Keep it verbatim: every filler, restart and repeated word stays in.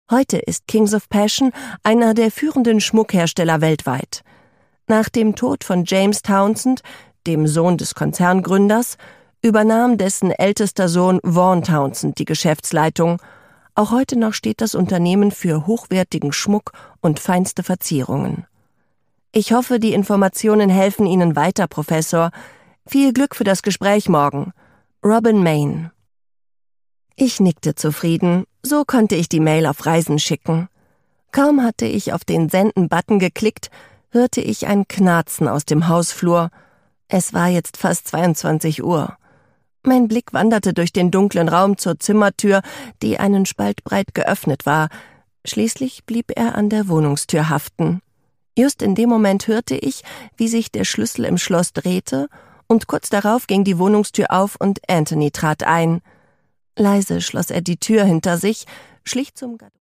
Heute ist Kings of Passion einer der führenden Schmuckhersteller weltweit. Nach dem Tod von James Townsend, dem Sohn des Konzerngründers, übernahm dessen ältester Sohn Vaughan Townsend die Geschäftsleitung. Auch heute noch steht das Unternehmen für hochwertigen Schmuck und feinste Verzierungen. Ich hoffe, die Informationen helfen Ihnen weiter, Professor. Viel Glück für das Gespräch morgen. Robin Mayne. Ich nickte zufrieden, so konnte ich die Mail auf Reisen schicken. Kaum hatte ich auf den Senden-Button geklickt, hörte ich ein Knarzen aus dem Hausflur. Es war jetzt fast zweiundzwanzig Uhr. Mein Blick wanderte durch den dunklen Raum zur Zimmertür, die einen Spalt breit geöffnet war. Schließlich blieb er an der Wohnungstür haften. Just in dem Moment hörte ich, wie sich der Schlüssel im Schloss drehte, und kurz darauf ging die Wohnungstür auf und Anthony trat ein. Leise schloss er die Tür hinter sich, schlich zum